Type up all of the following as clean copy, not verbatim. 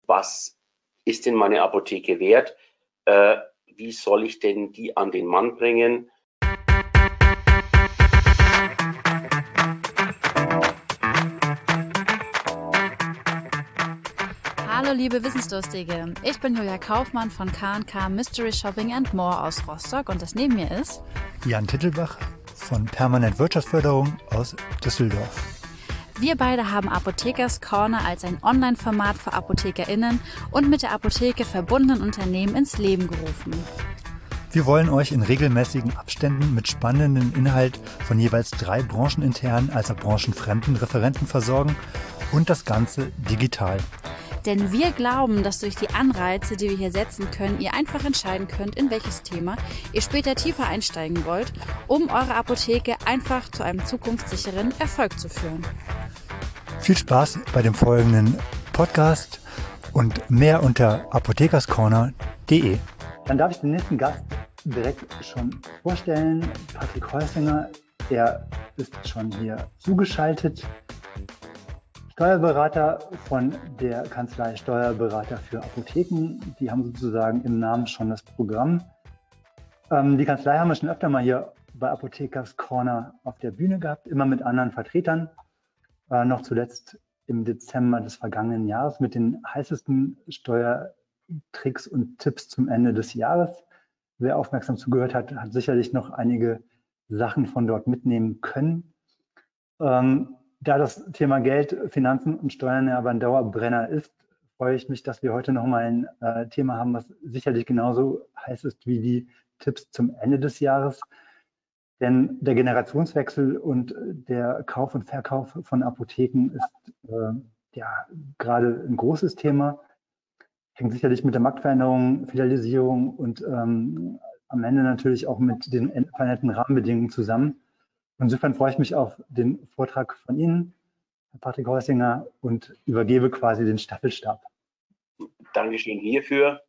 was ist denn meine Apotheke wert? Wie soll ich denn die an den Mann bringen? Hallo liebe Wissensdurstige, ich bin Julia Kaufmann von K&K Mystery Shopping and More aus Rostock und das neben mir ist Jan Tittelbach von Permanent Wirtschaftsförderung aus Düsseldorf. Wir beide haben Apothekers Corner als ein Online-Format für ApothekerInnen und mit der Apotheke verbundenen Unternehmen ins Leben gerufen. Wir wollen euch in regelmäßigen Abständen mit spannendem Inhalt von jeweils 3 brancheninternen als auch branchenfremden Referenten versorgen und das Ganze digital. Denn wir glauben, dass durch die Anreize, die wir hier setzen können, ihr einfach entscheiden könnt, in welches Thema ihr später tiefer einsteigen wollt, um eure Apotheke einfach zu einem zukunftssicheren Erfolg zu führen. Viel Spaß bei dem folgenden Podcast und mehr unter apothekerscorner.de. Dann darf ich den nächsten Gast direkt schon vorstellen. Patrick Häusinger, er ist schon hier zugeschaltet. Steuerberater von der Kanzlei Steuerberater für Apotheken. Die haben sozusagen im Namen schon das Programm. Die Kanzlei haben wir schon öfter mal hier bei Apothekers Corner auf der Bühne gehabt, immer mit anderen Vertretern. Noch zuletzt im Dezember des vergangenen Jahres mit den heißesten Steuertricks und Tipps zum Ende des Jahres. Wer aufmerksam zugehört hat, hat sicherlich noch einige Sachen von dort mitnehmen können. Da das Thema Geld, Finanzen und Steuern ja aber ein Dauerbrenner ist, freue ich mich, dass wir heute nochmal ein Thema haben, was sicherlich genauso heiß ist wie die Tipps zum Ende des Jahres. Denn der Generationswechsel und der Kauf und Verkauf von Apotheken ist gerade ein großes Thema. Hängt sicherlich mit der Marktveränderung, Filialisierung und am Ende natürlich auch mit den veränderten Rahmenbedingungen zusammen. Insofern freue ich mich auf den Vortrag von Ihnen, Herr Patrick Häusinger, und übergebe quasi den Staffelstab. Dankeschön hierfür.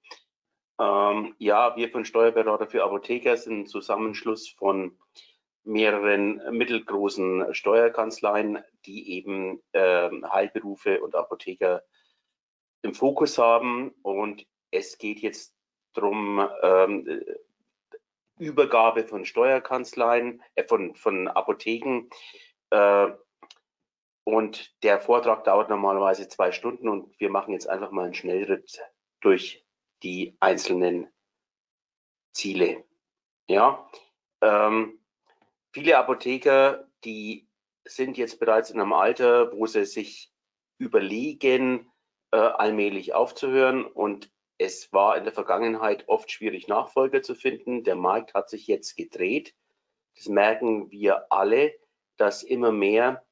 Wir von Steuerberater für Apotheker sind ein Zusammenschluss von mehreren mittelgroßen Steuerkanzleien, die eben Heilberufe und Apotheker im Fokus haben. Und es geht jetzt darum, Übergabe von Steuerkanzleien, von Apotheken. Und der Vortrag dauert normalerweise 2 Stunden und wir machen jetzt einfach mal einen Schnellritt durch die einzelnen Ziele. Ja, viele Apotheker, die sind jetzt bereits in einem Alter, wo sie sich überlegen, allmählich aufzuhören, und es war in der Vergangenheit oft schwierig, Nachfolger zu finden. Der Markt hat sich jetzt gedreht. Das merken wir alle, dass immer mehr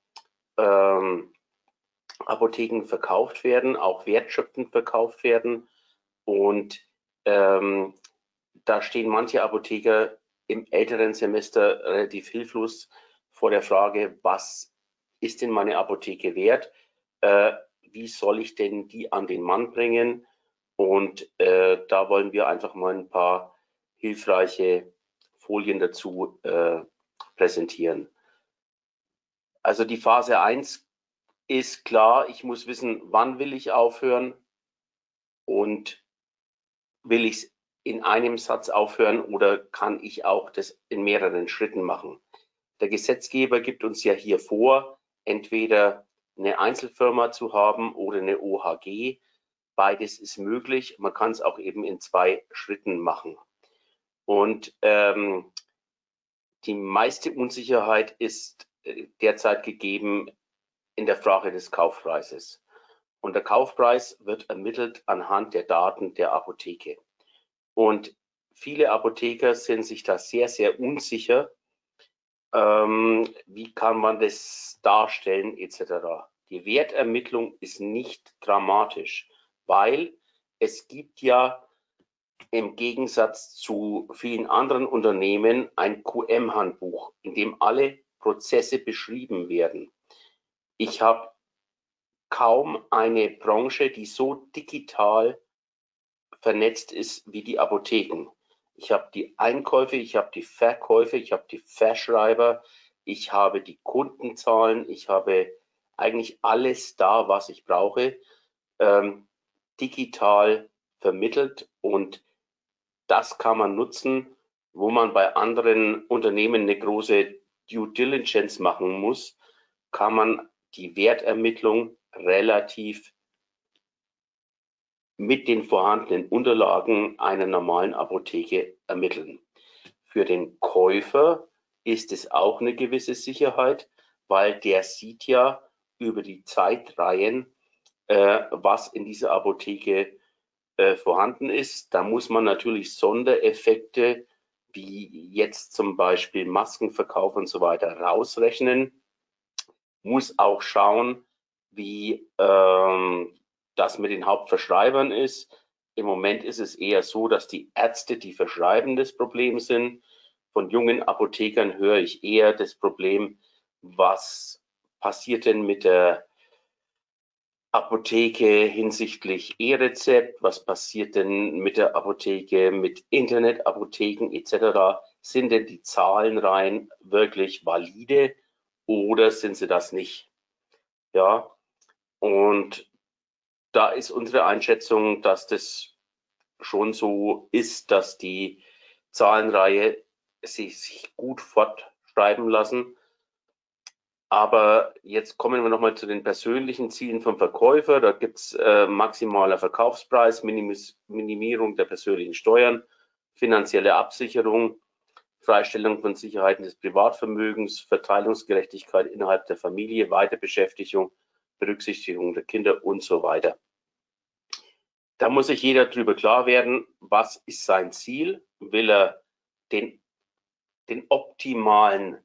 Apotheken verkauft werden, auch wertschöpfend verkauft werden. Und da stehen manche Apotheker im älteren Semester relativ hilflos vor der Frage, was ist denn meine Apotheke wert? Wie soll ich denn die an den Mann bringen? Und da wollen wir einfach mal ein paar hilfreiche Folien dazu präsentieren. Also die Phase 1 ist klar, ich muss wissen, wann will ich aufhören und will ich es in einem Satz aufhören oder kann ich auch das in mehreren Schritten machen? Der Gesetzgeber gibt uns ja hier vor, entweder eine Einzelfirma zu haben oder eine OHG. Beides ist möglich. Man kann es auch eben in 2 Schritten machen. Und die meiste Unsicherheit ist derzeit gegeben in der Frage des Kaufpreises. Und der Kaufpreis wird ermittelt anhand der Daten der Apotheke. Und viele Apotheker sind sich da sehr, sehr unsicher, wie kann man das darstellen etc. Die Wertermittlung ist nicht dramatisch, weil es gibt ja im Gegensatz zu vielen anderen Unternehmen ein QM-Handbuch, in dem alle Prozesse beschrieben werden. Ich habe kaum eine Branche, die so digital vernetzt ist wie die Apotheken. Ich habe die Einkäufe, ich habe die Verkäufe, ich habe die Verschreiber, ich habe die Kundenzahlen, ich habe eigentlich alles da, was ich brauche. digital vermittelt, und das kann man nutzen, wo man bei anderen Unternehmen eine große Due Diligence machen muss, kann man die Wertermittlung relativ mit den vorhandenen Unterlagen einer normalen Apotheke ermitteln. Für den Käufer ist es auch eine gewisse Sicherheit, weil der sieht ja über die Zeitreihen, was in dieser Apotheke vorhanden ist. Da muss man natürlich Sondereffekte wie jetzt zum Beispiel Maskenverkauf und so weiter rausrechnen, muss auch schauen, wie das mit den Hauptverschreibern ist. Im Moment ist es eher so, dass die Ärzte, die verschreiben, das Problem sind. Von jungen Apothekern höre ich eher das Problem, was passiert denn mit der Apotheke hinsichtlich E-Rezept, was passiert denn mit der Apotheke, mit Internetapotheken etc. Sind denn die Zahlenreihen wirklich valide oder sind sie das nicht? Ja, und da ist unsere Einschätzung, dass das schon so ist, dass die Zahlenreihe sich gut fortschreiben lassen. Aber jetzt kommen wir nochmal zu den persönlichen Zielen vom Verkäufer. Da gibt es maximaler Verkaufspreis, Minimierung der persönlichen Steuern, finanzielle Absicherung, Freistellung von Sicherheiten des Privatvermögens, Verteilungsgerechtigkeit innerhalb der Familie, Weiterbeschäftigung, Berücksichtigung der Kinder und so weiter. Da muss sich jeder darüber klar werden, was ist sein Ziel? Will er den optimalen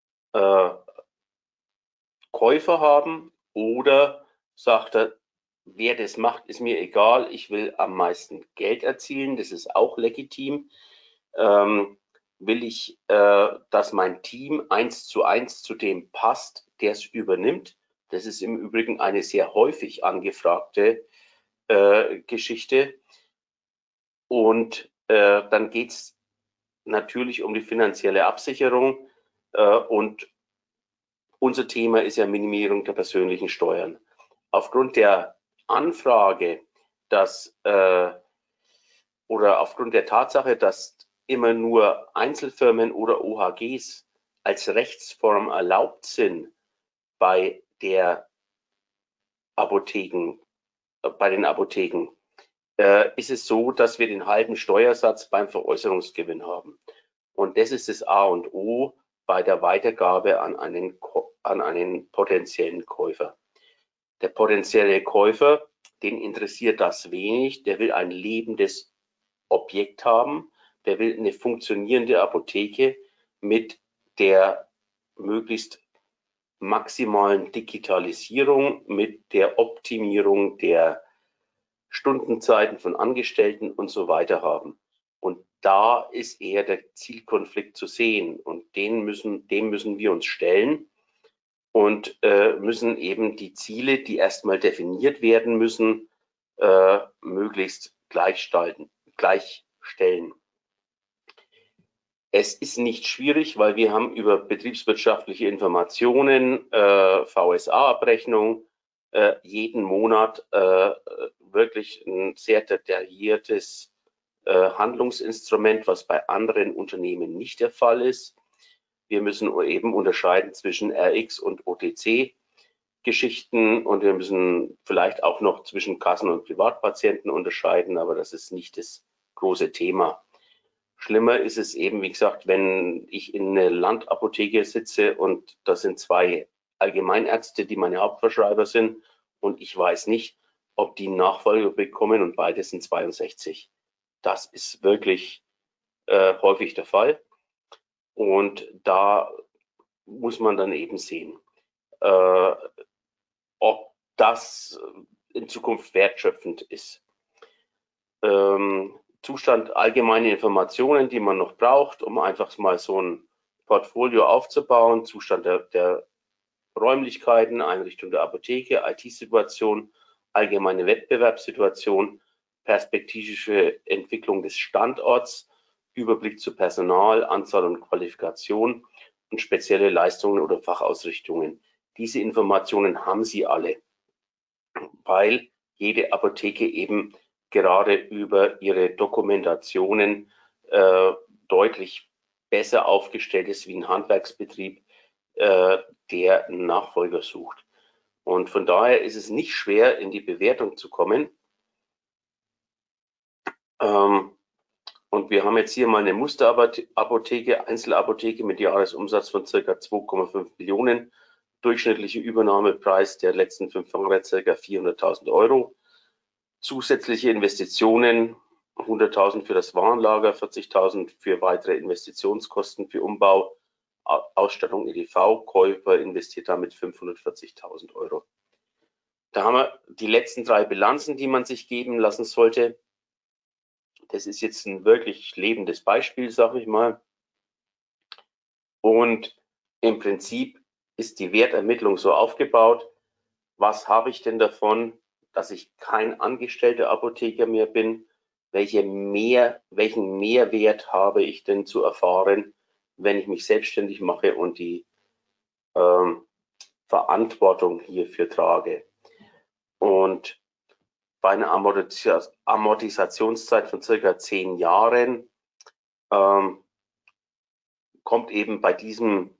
Käufer haben, oder sagt er, wer das macht, ist mir egal, ich will am meisten Geld erzielen, das ist auch legitim. Will ich, dass mein Team 1:1 zu dem passt, der es übernimmt? Das ist im Übrigen eine sehr häufig angefragte Geschichte. Und dann geht es natürlich um die finanzielle Absicherung, und unser Thema ist ja Minimierung der persönlichen Steuern. Aufgrund der Anfrage, dass oder aufgrund der Tatsache, dass immer nur Einzelfirmen oder OHGs als Rechtsform erlaubt sind bei den Apotheken, ist es so, dass wir den halben Steuersatz beim Veräußerungsgewinn haben. Und das ist das A und O bei der Weitergabe an einen potenziellen Käufer. Der potenzielle Käufer, den interessiert das wenig, der will ein lebendes Objekt haben, der will eine funktionierende Apotheke mit der möglichst maximalen Digitalisierung, mit der Optimierung der Stundenzeiten von Angestellten und so weiter haben. Und da ist eher der Zielkonflikt zu sehen, und dem müssen wir uns stellen und müssen eben die Ziele, die erstmal definiert werden müssen, möglichst gleichstellen. Es ist nicht schwierig, weil wir haben über betriebswirtschaftliche Informationen, VSA-Abrechnung, jeden Monat wirklich ein sehr detailliertes Handlungsinstrument, was bei anderen Unternehmen nicht der Fall ist. Wir müssen eben unterscheiden zwischen RX und OTC-Geschichten, und wir müssen vielleicht auch noch zwischen Kassen- und Privatpatienten unterscheiden, aber das ist nicht das große Thema. Schlimmer ist es eben, wie gesagt, wenn ich in einer Landapotheke sitze und da sind 2 Allgemeinärzte, die meine Hauptverschreiber sind, und ich weiß nicht, ob die Nachfolger bekommen, und beide sind 62. Das ist wirklich häufig der Fall, und da muss man dann eben sehen, ob das in Zukunft wertschöpfend ist. Zustand allgemeine Informationen, die man noch braucht, um einfach mal so ein Portfolio aufzubauen. Zustand der Räumlichkeiten, Einrichtung der Apotheke, IT-Situation, allgemeine Wettbewerbssituation, perspektivische Entwicklung des Standorts, Überblick zu Personal, Anzahl und Qualifikation und spezielle Leistungen oder Fachausrichtungen. Diese Informationen haben Sie alle, weil jede Apotheke eben gerade über ihre Dokumentationen deutlich besser aufgestellt ist wie ein Handwerksbetrieb, der einen Nachfolger sucht. Und von daher ist es nicht schwer, in die Bewertung zu kommen. Und wir haben jetzt hier mal eine Musterapotheke, Einzelapotheke mit Jahresumsatz von ca. 2,5 Millionen. Durchschnittliche Übernahmepreis der letzten 5 Jahre ca. 400.000 Euro. Zusätzliche Investitionen 100.000 für das Warenlager, 40.000 für weitere Investitionskosten für Umbau, Ausstattung EDV, Käufer investiert damit 540.000 Euro. Da haben wir die letzten 3 Bilanzen, die man sich geben lassen sollte. Das ist jetzt ein wirklich lebendes Beispiel, sage ich mal. Und im Prinzip ist die Wertermittlung so aufgebaut. Was habe ich denn davon, dass ich kein angestellter Apotheker mehr bin? Welchen Mehrwert habe ich denn zu erfahren, wenn ich mich selbstständig mache und die Verantwortung hierfür trage? Und bei einer Amortisationszeit von circa 10 Jahren kommt eben bei diesem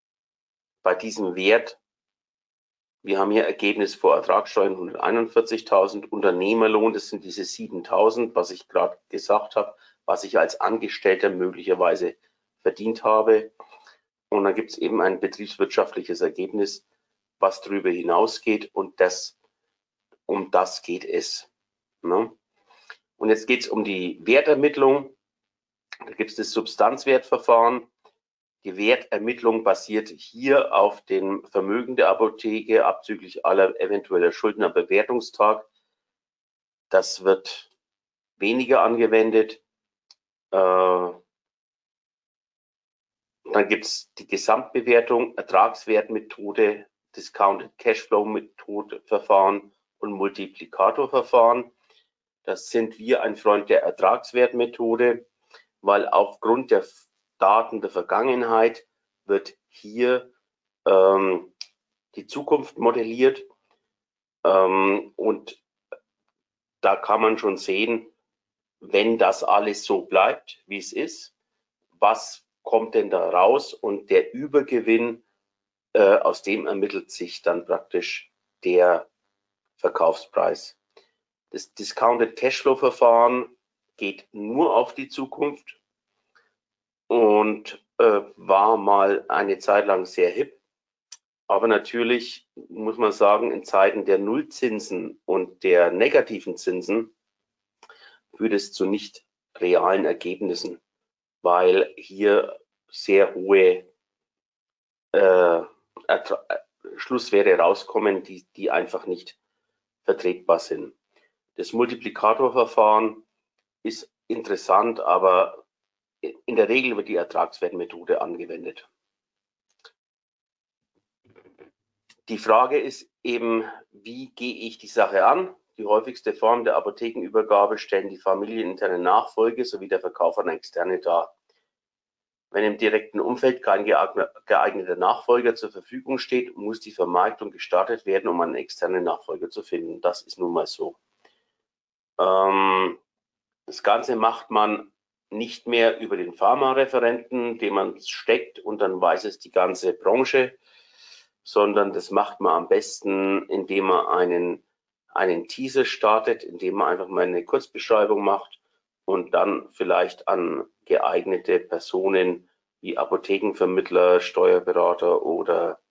Wert, wir haben hier Ergebnis vor Ertragssteuern 141.000, Unternehmerlohn, das sind diese 7.000, was ich gerade gesagt habe, was ich als Angestellter möglicherweise verdient habe. Und dann gibt es eben ein betriebswirtschaftliches Ergebnis, was darüber hinausgeht, und um das geht es. Ne? Und jetzt geht es um die Wertermittlung. Da gibt es das Substanzwertverfahren. Die Wertermittlung basiert hier auf dem Vermögen der Apotheke abzüglich aller eventueller Schulden am Bewertungstag. Das wird weniger angewendet. Dann gibt es die Gesamtbewertung, Ertragswertmethode, Discounted Cashflow Methode Verfahren und Multiplikatorverfahren. Das sind wir ein Freund der Ertragswertmethode, weil aufgrund der Daten der Vergangenheit wird hier die Zukunft modelliert, und da kann man schon sehen, wenn das alles so bleibt, wie es ist, was kommt denn da raus, und der Übergewinn, aus dem ermittelt sich dann praktisch der Verkaufspreis. Das Discounted Cashflow Verfahren geht nur auf die Zukunft und war mal eine Zeit lang sehr hip. Aber natürlich muss man sagen, in Zeiten der Nullzinsen und der negativen Zinsen führt es zu nicht realen Ergebnissen, weil hier sehr hohe Schlusswerte rauskommen, die einfach nicht vertretbar sind. Das Multiplikatorverfahren ist interessant, aber in der Regel wird die Ertragswertmethode angewendet. Die Frage ist eben, wie gehe ich die Sache an? Die häufigste Form der Apothekenübergabe stellen die familieninterne Nachfolge sowie der Verkauf an Externe dar. Wenn im direkten Umfeld kein geeigneter Nachfolger zur Verfügung steht, muss die Vermarktung gestartet werden, um einen externen Nachfolger zu finden. Das ist nun mal so. Das Ganze macht man nicht mehr über den Pharmareferenten, den man steckt und dann weiß es die ganze Branche, sondern das macht man am besten, indem man einen Teaser startet, indem man einfach mal eine Kurzbeschreibung macht und dann vielleicht an geeignete Personen wie Apothekenvermittler, Steuerberater oder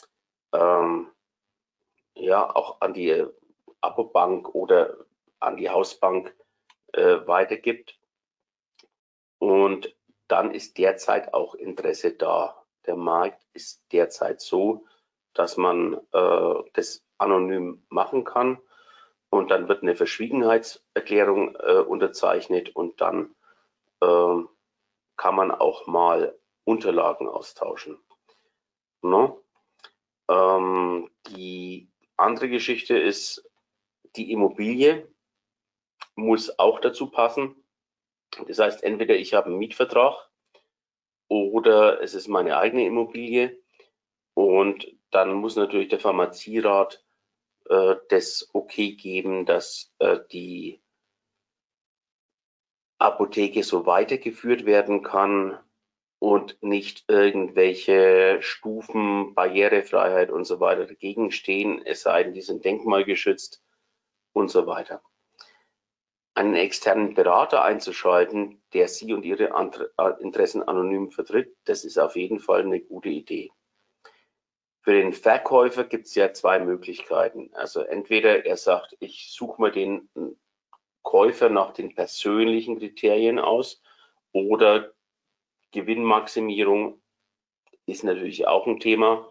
ja auch an die Apobank oder an die Hausbank weitergibt. Und dann ist derzeit auch Interesse da. Der Markt ist derzeit so, dass man das anonym machen kann, und dann wird eine Verschwiegenheitserklärung unterzeichnet, und dann kann man auch mal Unterlagen austauschen. No? Die andere Geschichte ist, die Immobilie muss auch dazu passen. Das heißt, entweder ich habe einen Mietvertrag oder es ist meine eigene Immobilie, und dann muss natürlich der Pharmazierat das Okay geben, dass die Apotheke so weitergeführt werden kann und nicht irgendwelche Stufen, Barrierefreiheit und so weiter dagegen stehen, es sei denn, die sind denkmalgeschützt und so weiter. Einen externen Berater einzuschalten, der Sie und Ihre Interessen anonym vertritt, das ist auf jeden Fall eine gute Idee. Für den Verkäufer gibt es ja zwei Möglichkeiten. Also entweder er sagt, ich suche mir den Käufer nach den persönlichen Kriterien aus, oder Gewinnmaximierung ist natürlich auch ein Thema.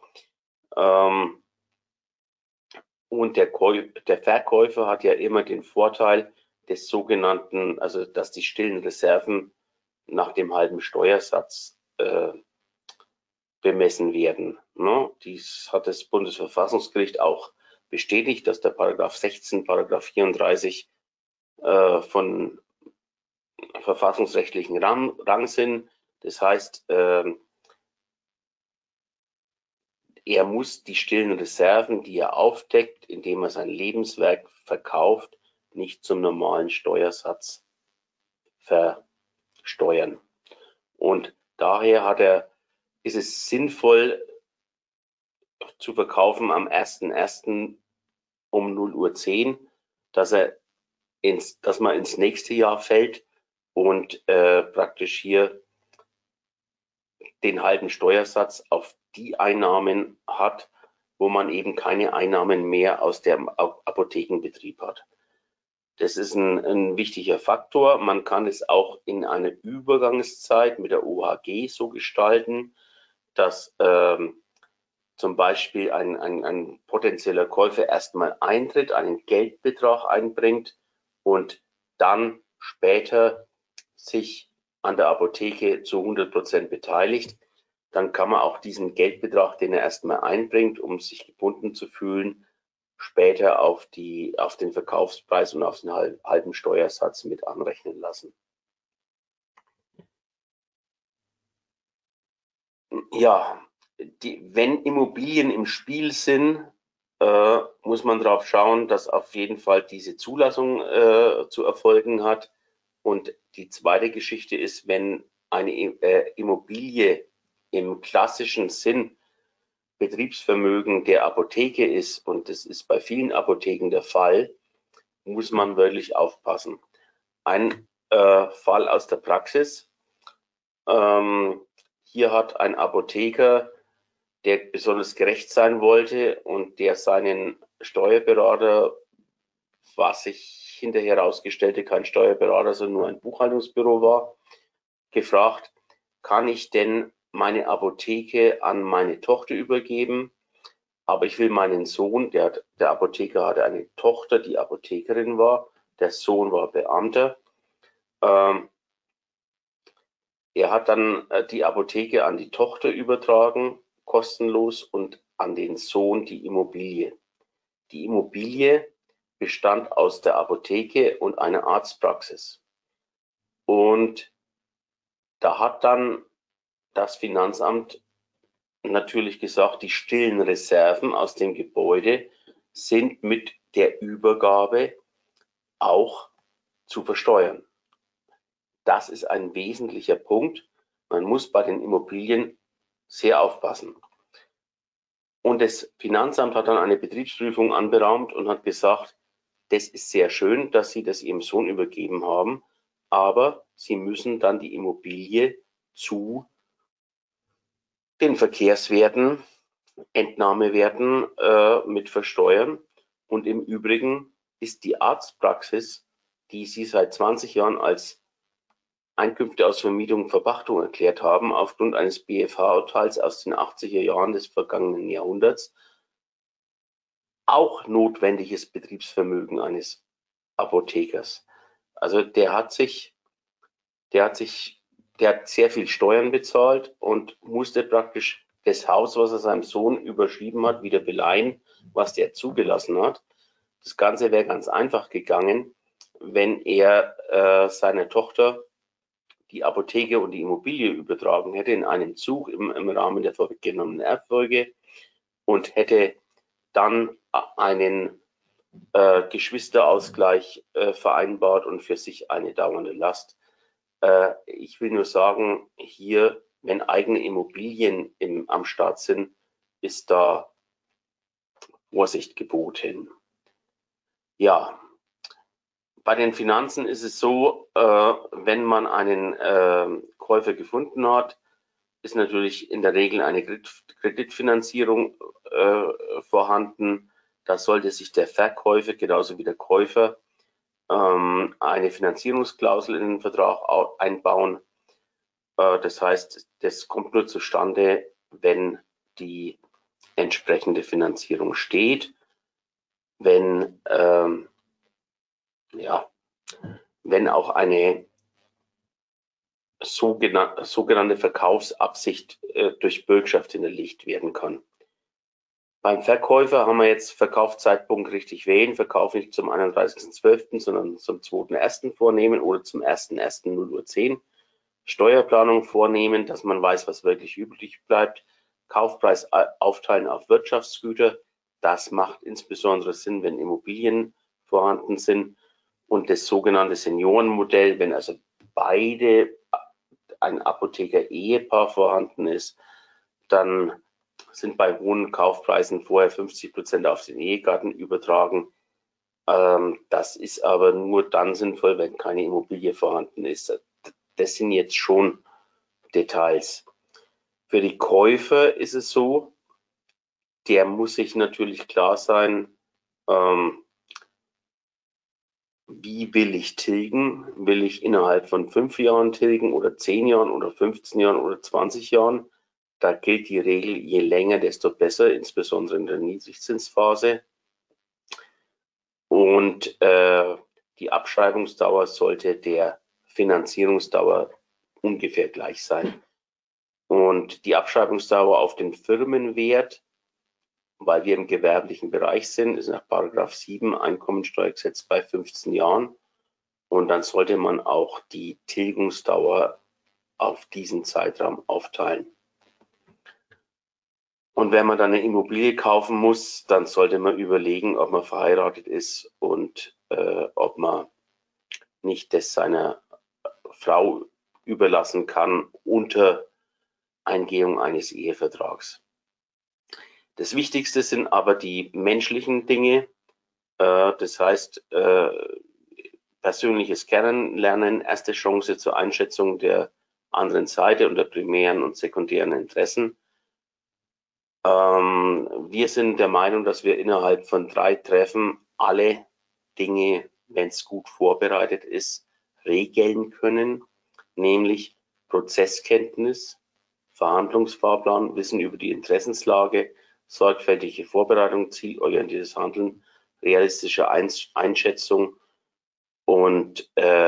Und der Verkäufer hat ja immer den Vorteil des sogenannten, also dass die stillen Reserven nach dem halben Steuersatz bemessen werden. Ne? Dies hat das Bundesverfassungsgericht auch bestätigt, dass der Paragraph 16, Paragraph 34 von verfassungsrechtlichen Rang sind. Das heißt, er muss die stillen Reserven, die er aufdeckt, indem er sein Lebenswerk verkauft, nicht zum normalen Steuersatz versteuern. Und daher ist es sinnvoll zu verkaufen am 1.1. um 0:10 Uhr, dass man ins nächste Jahr fällt und praktisch hier den halben Steuersatz auf die Einnahmen hat, wo man eben keine Einnahmen mehr aus dem Apothekenbetrieb hat. Das ist ein wichtiger Faktor. Man kann es auch in einer Übergangszeit mit der OHG so gestalten, dass zum Beispiel ein potenzieller Käufer erstmal eintritt, einen Geldbetrag einbringt und dann später sich an der Apotheke zu 100% beteiligt. Dann kann man auch diesen Geldbetrag, den er erstmal einbringt, um sich gebunden zu fühlen, später auf den Verkaufspreis und auf den halben Steuersatz mit anrechnen lassen. Ja, wenn Immobilien im Spiel sind, muss man darauf schauen, dass auf jeden Fall diese Zulassung zu erfolgen hat. Und die zweite Geschichte ist, wenn eine Immobilie im klassischen Sinn Betriebsvermögen der Apotheke ist, und das ist bei vielen Apotheken der Fall, muss man wirklich aufpassen. Ein Fall aus der Praxis. Hier hat ein Apotheker, der besonders gerecht sein wollte und der seinen Steuerberater, was sich hinterher herausstellte, kein Steuerberater, sondern nur ein Buchhaltungsbüro war, gefragt, kann ich denn meine Apotheke an meine Tochter übergeben? Aber ich will meinen Sohn, der Apotheker hatte eine Tochter, die Apothekerin war, der Sohn war Beamter. Er hat dann die Apotheke an die Tochter übertragen, kostenlos, und an den Sohn die Immobilie. Die Immobilie bestand aus der Apotheke und einer Arztpraxis. Und da hat dann das Finanzamt natürlich gesagt, die stillen Reserven aus dem Gebäude sind mit der Übergabe auch zu versteuern. Das ist ein wesentlicher Punkt. Man muss bei den Immobilien sehr aufpassen. Und das Finanzamt hat dann eine Betriebsprüfung anberaumt und hat gesagt, das ist sehr schön, dass Sie das Ihrem Sohn übergeben haben, aber Sie müssen dann die Immobilie zu den Verkehrswerten, Entnahmewerten mit versteuern. Und im Übrigen ist die Arztpraxis, die Sie seit 20 Jahren als Einkünfte aus Vermietung und Verpachtung erklärt haben, aufgrund eines BFH-Urteils aus den 80er Jahren des vergangenen Jahrhunderts, auch notwendiges Betriebsvermögen eines Apothekers. Also der hat sehr viel Steuern bezahlt und musste praktisch das Haus, was er seinem Sohn überschrieben hat, wieder beleihen, was der zugelassen hat. Das Ganze wäre ganz einfach gegangen, wenn er seiner Tochter die Apotheke und die Immobilie übertragen hätte in einem Zug im Rahmen der vorweggenommenen Erbfolge und hätte dann einen Geschwisterausgleich vereinbart und für sich eine dauernde Last. Ich will nur sagen, hier, wenn eigene Immobilien am Start sind, ist da Vorsicht geboten. Ja, bei den Finanzen ist es so, wenn man einen Käufer gefunden hat, ist natürlich in der Regel eine Kreditfinanzierung vorhanden. Da sollte sich der Verkäufer genauso wie der Käufer eine Finanzierungsklausel in den Vertrag einbauen. Das heißt, das kommt nur zustande, wenn die entsprechende Finanzierung steht, wenn auch eine sogenannte Verkaufsabsicht durch Bürgschaft hinterlegt werden kann. Beim Verkäufer haben wir jetzt Verkaufszeitpunkt richtig wählen, Verkauf nicht zum 31.12., sondern zum 2.1. vornehmen oder zum 1.1.0 Uhr 10. Steuerplanung vornehmen, dass man weiß, was wirklich übrig bleibt. Kaufpreis aufteilen auf Wirtschaftsgüter. Das macht insbesondere Sinn, wenn Immobilien vorhanden sind. Und das sogenannte Seniorenmodell, wenn also beide ein Apotheker-Ehepaar vorhanden ist, dann sind bei hohen Kaufpreisen vorher 50% auf den Ehegatten übertragen. Das ist aber nur dann sinnvoll, wenn keine Immobilie vorhanden ist. Das sind jetzt schon Details. Für die Käufer ist es so, der muss sich natürlich klar sein, wie will ich tilgen? Will ich innerhalb von 5 Jahren tilgen oder 10 Jahren oder 15 Jahren oder 20 Jahren? Da gilt die Regel, je länger, desto besser, insbesondere in der Niedrigzinsphase. Und die Abschreibungsdauer sollte der Finanzierungsdauer ungefähr gleich sein. Und die Abschreibungsdauer auf den Firmenwert, weil wir im gewerblichen Bereich sind, ist nach § 7 Einkommensteuergesetz bei 15 Jahren. Und dann sollte man auch die Tilgungsdauer auf diesen Zeitraum aufteilen. Und wenn man dann eine Immobilie kaufen muss, dann sollte man überlegen, ob man verheiratet ist und ob man nicht das seiner Frau überlassen kann unter Eingehung eines Ehevertrags. Das Wichtigste sind aber die menschlichen Dinge, das heißt persönliches Kennenlernen, erste Chance zur Einschätzung der anderen Seite und der primären und sekundären Interessen. Wir sind der Meinung, dass wir innerhalb von 3 Treffen alle Dinge, wenn es gut vorbereitet ist, regeln können, nämlich Prozesskenntnis, Verhandlungsfahrplan, Wissen über die Interessenslage, sorgfältige Vorbereitung, zielorientiertes Handeln, realistische Einschätzung und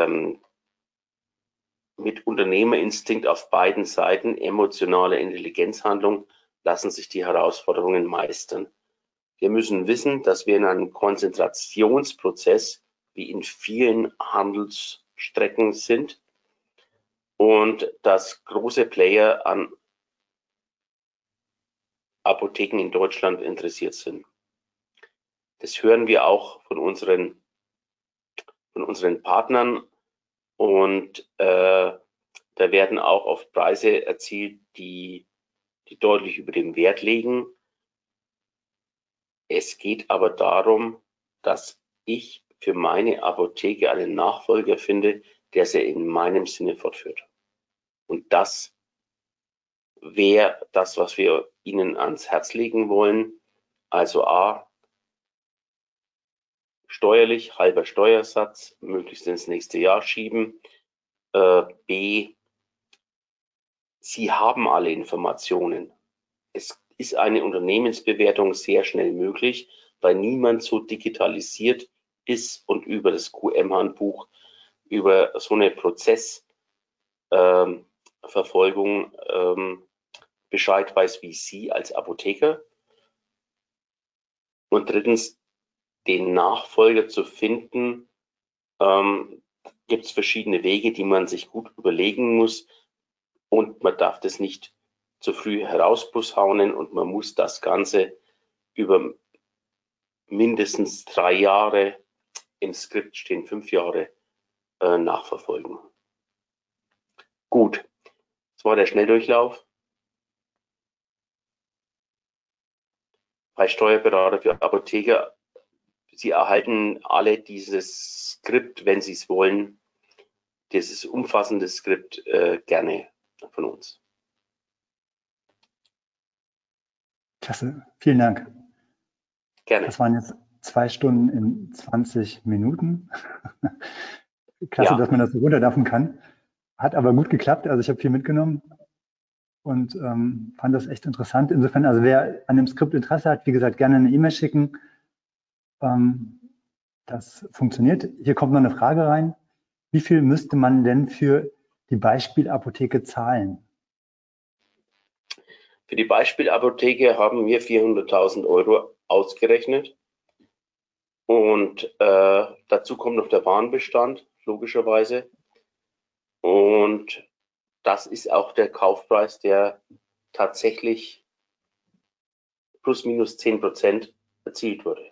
mit Unternehmerinstinkt auf beiden Seiten, emotionale Intelligenzhandlung, lassen sich die Herausforderungen meistern. Wir müssen wissen, dass wir in einem Konzentrationsprozess wie in vielen Handelsstrecken sind und dass große Player an Apotheken in Deutschland interessiert sind. Das hören wir auch von unseren Partnern und da werden auch oft Preise erzielt, die deutlich über dem Wert liegen. Es geht aber darum, dass ich für meine Apotheke einen Nachfolger finde, der sie in meinem Sinne fortführt. Und das wäre das, was wir Ihnen ans Herz legen wollen. Also A, steuerlich, halber Steuersatz, möglichst ins nächste Jahr schieben. B, Sie haben alle Informationen. Es ist eine Unternehmensbewertung sehr schnell möglich, weil niemand so digitalisiert ist und über das QM-Handbuch, über so eine Prozessverfolgung Bescheid weiß wie Sie als Apotheker. Und drittens, den Nachfolger zu finden, gibt es verschiedene Wege, die man sich gut überlegen muss. Und man darf das nicht zu früh herausposaunen und man muss das Ganze über mindestens 3 Jahre, im Skript stehen 5 Jahre, nachverfolgen. Gut, das war der Schnelldurchlauf. Bei Steuerberater für Apotheker, Sie erhalten alle dieses Skript, wenn Sie es wollen, dieses umfassende Skript gerne von uns. Klasse, vielen Dank. Gerne. Das waren jetzt 2 Stunden in 20 Minuten. Klasse, Ja. dass man das so runterdampfen kann. Hat aber gut geklappt. Also ich habe viel mitgenommen und fand das echt interessant. Insofern, also wer an dem Skript Interesse hat, wie gesagt, gerne eine E-Mail schicken. Das funktioniert. Hier kommt noch eine Frage rein. Wie viel müsste man denn für die Beispielapotheke zahlen? Für die Beispielapotheke haben wir 400.000 € ausgerechnet. Und dazu kommt noch der Warenbestand, logischerweise. Und das ist auch der Kaufpreis, der tatsächlich plus minus 10% erzielt wurde.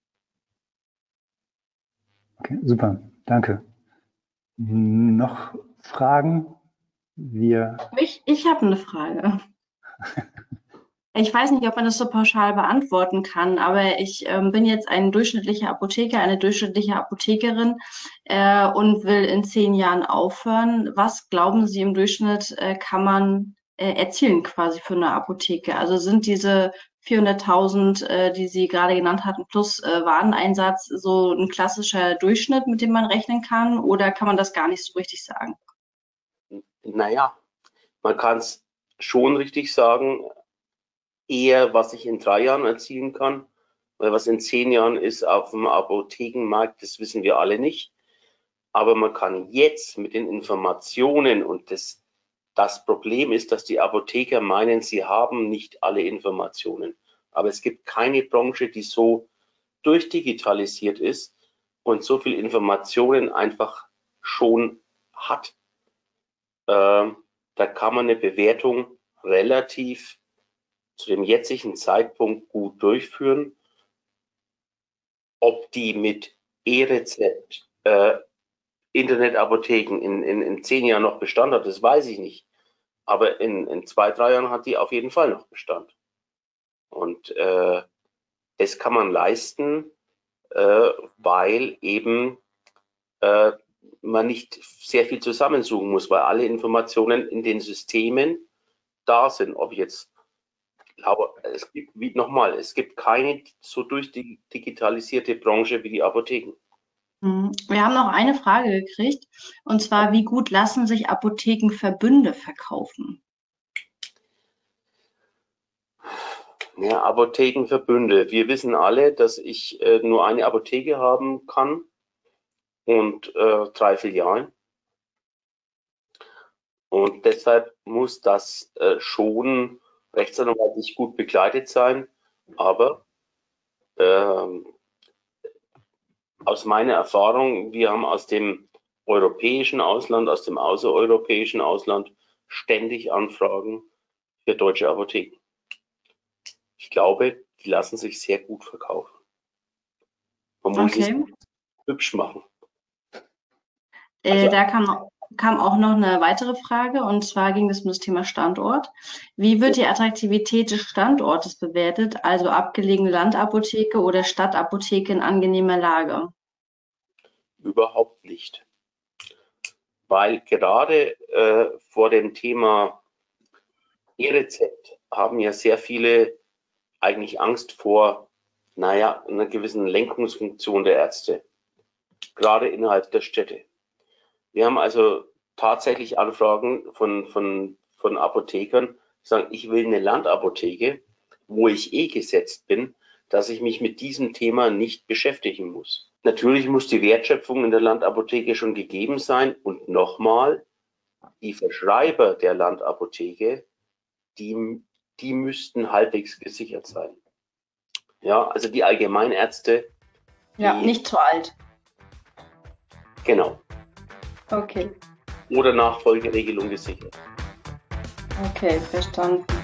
Okay, super, danke. Noch Fragen? Ich habe eine Frage. Ich weiß nicht, ob man das so pauschal beantworten kann, aber ich bin jetzt ein durchschnittlicher Apotheker, eine durchschnittliche Apothekerin und will in 10 Jahren aufhören. Was glauben Sie im Durchschnitt kann man erzielen quasi für eine Apotheke? Also sind diese 400.000, die Sie gerade genannt hatten, plus Wareneinsatz so ein klassischer Durchschnitt, mit dem man rechnen kann, oder kann man das gar nicht so richtig sagen? Naja, man kann es schon richtig sagen, eher was ich in 3 Jahren erzielen kann, weil was in 10 Jahren ist auf dem Apothekenmarkt, das wissen wir alle nicht. Aber man kann jetzt mit den Informationen, und das Problem ist, dass die Apotheker meinen, sie haben nicht alle Informationen. Aber es gibt keine Branche, die so durchdigitalisiert ist und so viel Informationen einfach schon hat. Da kann man eine Bewertung relativ zu dem jetzigen Zeitpunkt gut durchführen. Ob die mit E-Rezept Internetapotheken in 10 Jahren noch Bestand hat, das weiß ich nicht. Aber in 2, 3 Jahren hat die auf jeden Fall noch Bestand. Und das kann man leisten, weil eben man nicht sehr viel zusammensuchen muss, weil alle Informationen in den Systemen da sind. Ob jetzt, aber es gibt keine so durchdigitalisierte Branche wie die Apotheken. Wir haben noch eine Frage gekriegt, und zwar, wie gut lassen sich Apothekenverbünde verkaufen? Ja, Apothekenverbünde. Wir wissen alle, dass ich nur eine Apotheke haben kann und 3 Filialen. Und deshalb muss das schon rechtsanwaltlich gut begleitet sein. Aber aus meiner Erfahrung, wir haben aus dem europäischen Ausland, aus dem außereuropäischen Ausland ständig Anfragen für deutsche Apotheken. Ich glaube, die lassen sich sehr gut verkaufen. Man muss es hübsch machen. Da kam auch noch eine weitere Frage, und zwar ging es um das Thema Standort. Wie wird die Attraktivität des Standortes bewertet, also abgelegene Landapotheke oder Stadtapotheke in angenehmer Lage? Überhaupt nicht. Weil gerade vor dem Thema E-Rezept haben ja sehr viele eigentlich Angst vor, einer gewissen Lenkungsfunktion der Ärzte, gerade innerhalb der Städte. Wir haben also tatsächlich Anfragen von Apothekern, die sagen, ich will eine Landapotheke, wo ich gesetzt bin, dass ich mich mit diesem Thema nicht beschäftigen muss. Natürlich muss die Wertschöpfung in der Landapotheke schon gegeben sein, und nochmal, die Verschreiber der Landapotheke, die müssten halbwegs gesichert sein. Ja, also die Allgemeinärzte. Ja, nicht zu alt. Genau. Okay. Oder Nachfolgeregelung gesichert. Okay, verstanden.